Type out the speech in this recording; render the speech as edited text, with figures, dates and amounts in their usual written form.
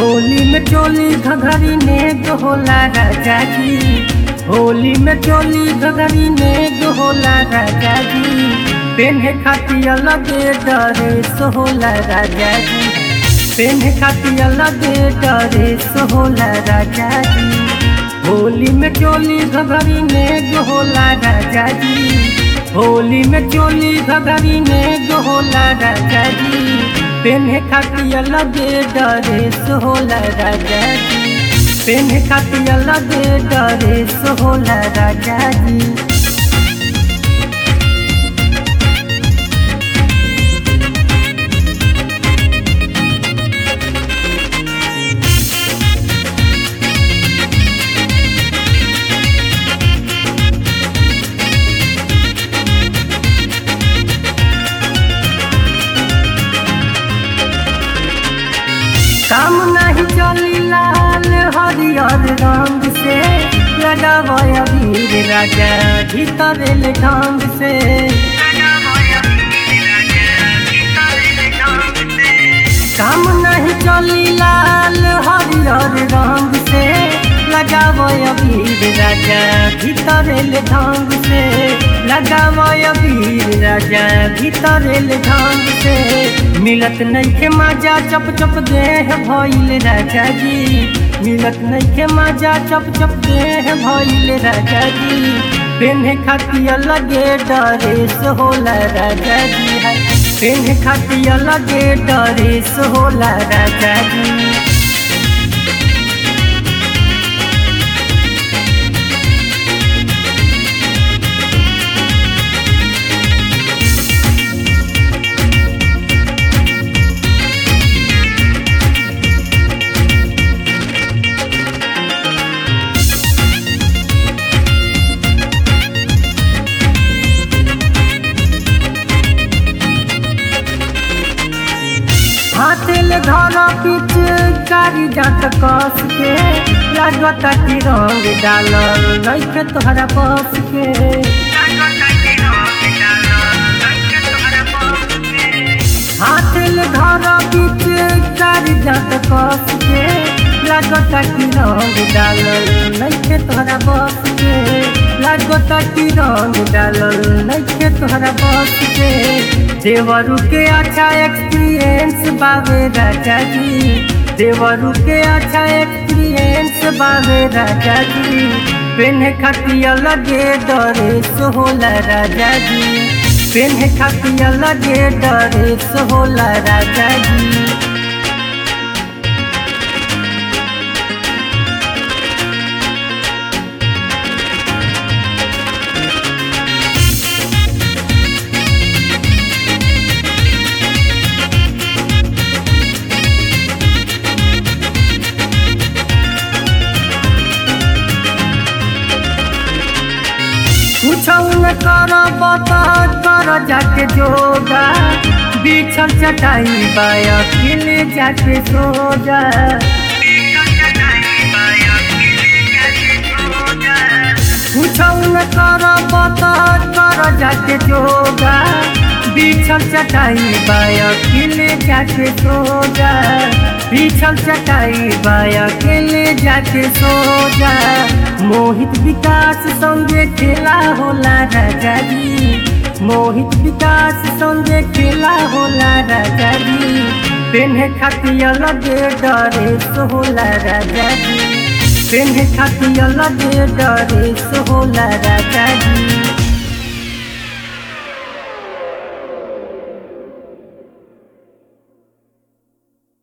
होली में चोली घघरी नेग होला राजा जी। होली में चोली घघरी नेग होला राजा जी। पेन्हे खातिर अलगे ड्रेस होला राजा जी। पेन्हे खातिर अलगे ड्रेस होला राजा जी। होली में चोली घघरी नेग होला राजा जी। होली में चोली घघरी नेग होला राजा जी। पेन्हे खातिर अलगे ड्रेस होला राजा जी। पेन्हे खातिर अलगे ड्रेस होला राजा जी। काम नहीं चली लाल हरियर रंग से। लगावो अबीर राजा भीतर ढंग से। काम नहीं चली लाल हरियर रंग से। लगावो अबीर राजा भीतर ढंग से। लगावो अबीर राजा भीतर ढंग से। मिलत नइखे मजा चप चप देह भइल राजा जी। मिलत नइखे मजा चप चप देह भइल राजा जी। पेन्हे खातिर अलगे ड्रेस होला राजा जी। पेन्हे खातिर अलगे ड्रेस होला राजा जी। हाथेल धर पीछ कारी जात कस के। लागत की रंग डालल नइखे तोहरा बस के। हाथेल धर पीछ कारी जात कस के। लागत की रंग डालल नइखे तोहरा बस के। लागत की रंग डालल नइखे तोहरा बस के। देवरू के अच्छा एक्सपीरियंस बावे राजा जी। देवरू के अच्छा एक्सपीरियंस बावे राजा जी। पेन्हे खातिर अलगे ड्रेस होला राजा जी। पेन्हे खातिर अलगे ड्रेस होला राजा जी। कुछौ न करब त कर जाके जोगा। बिछल चटाई बाया अकेले जाके सोजा। कुछौ न करब त कर जाके जोगा। बिछल चटाई बाया अकेले जाके सोजा। बिछल चटाई बाया अकेले जाके सोजा। मोहित विकास संगे खेला होला राजा जी। मोहित विकास संगे खेला होला राजा जी। पेन्हे खातिर अलगे ड्रेस होला राजा जी। पेन्हे खातिर अलगे ड्रेस होला राजा जी।